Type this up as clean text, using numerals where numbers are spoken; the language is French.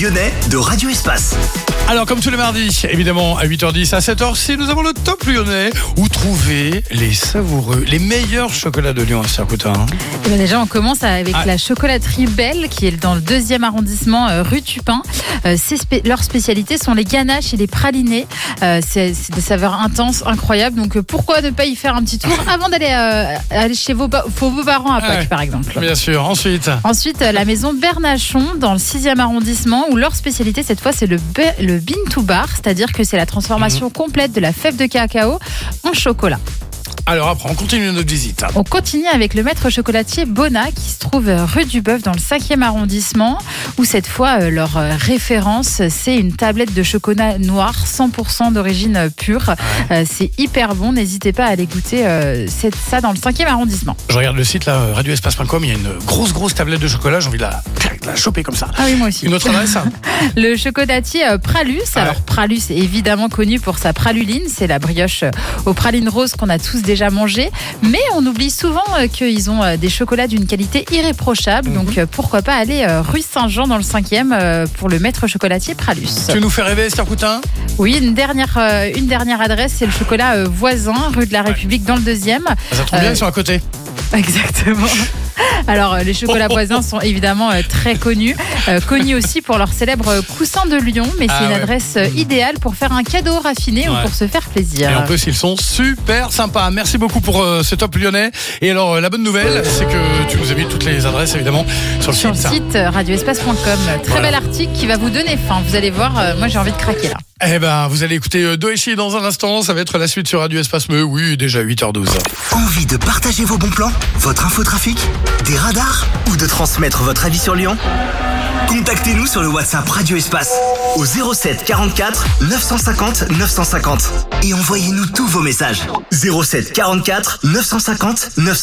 lyonnais de Radio Espace. Alors, comme tous les mardis, évidemment, à 8h10, à 7h6, nous avons le top lyonnais où trouver les savoureux, les meilleurs chocolats de Lyon à Sercoutin. Et bien déjà, on commence avec la chocolaterie Belle, qui est dans le 2e arrondissement, rue Tupin. Leurs spécialités sont les ganaches et les pralinés. C'est des saveurs intenses, incroyables. Donc, pourquoi ne pas y faire un petit tour avant d'aller aller chez vos beaux-parents à Pâques, par exemple. Bien sûr. Ensuite, la maison Bernachon, dans le 6e arrondissement, où leur spécialité, cette fois, c'est le bean to bar, c'est-à-dire que c'est la transformation complète de la fève de cacao en chocolat. Alors après, on continue notre visite. On continue avec le maître chocolatier Bona, qui se trouve rue du Bœuf dans le 5e arrondissement, où cette fois, leur référence, c'est une tablette de chocolat noir 100% d'origine pure. C'est hyper bon, n'hésitez pas à aller goûter ça dans le 5e arrondissement. Je regarde le site là, radioespace.com, il y a une grosse tablette de chocolat, j'ai envie de la choper comme ça. Ah oui, moi aussi. Une autre adresse? Le chocolatier Pralus. Alors Pralus est évidemment connu pour sa praluline, c'est la brioche aux pralines roses qu'on a tous déjà mangé, mais on oublie souvent qu'ils ont des chocolats d'une qualité irréprochable, donc pourquoi pas aller rue Saint-Jean dans le 5e pour le maître chocolatier Pralus. Tu nous fais rêver, Sercoutin? Oui, une dernière adresse, c'est le chocolat Voisin, rue de la République dans le 2e. Ça tombe bien, ils sont à côté. Exactement. Alors, les chocolats voisins sont évidemment très connus aussi pour leur célèbre coussin de Lyon, mais c'est une adresse idéale pour faire un cadeau raffiné ou pour se faire plaisir. Et en plus, ils sont super sympas. Merci beaucoup pour ce top lyonnais. Et alors, la bonne nouvelle, c'est que tu nous as mis toutes les adresses, évidemment, sur le site radioespace.com. Très bel article qui va vous donner faim. Vous allez voir, moi j'ai envie de craquer là. Eh ben, vous allez écouter Doechi dans un instant. Ça va être la suite sur Radio Espace. Mais oui, déjà 8h12. Envie de partager vos bons plans, votre infotrafic, des radars ou de transmettre votre avis sur Lyon? Contactez-nous sur le WhatsApp Radio Espace au 07 44 950 950 et envoyez-nous tous vos messages. 07 44 950 950.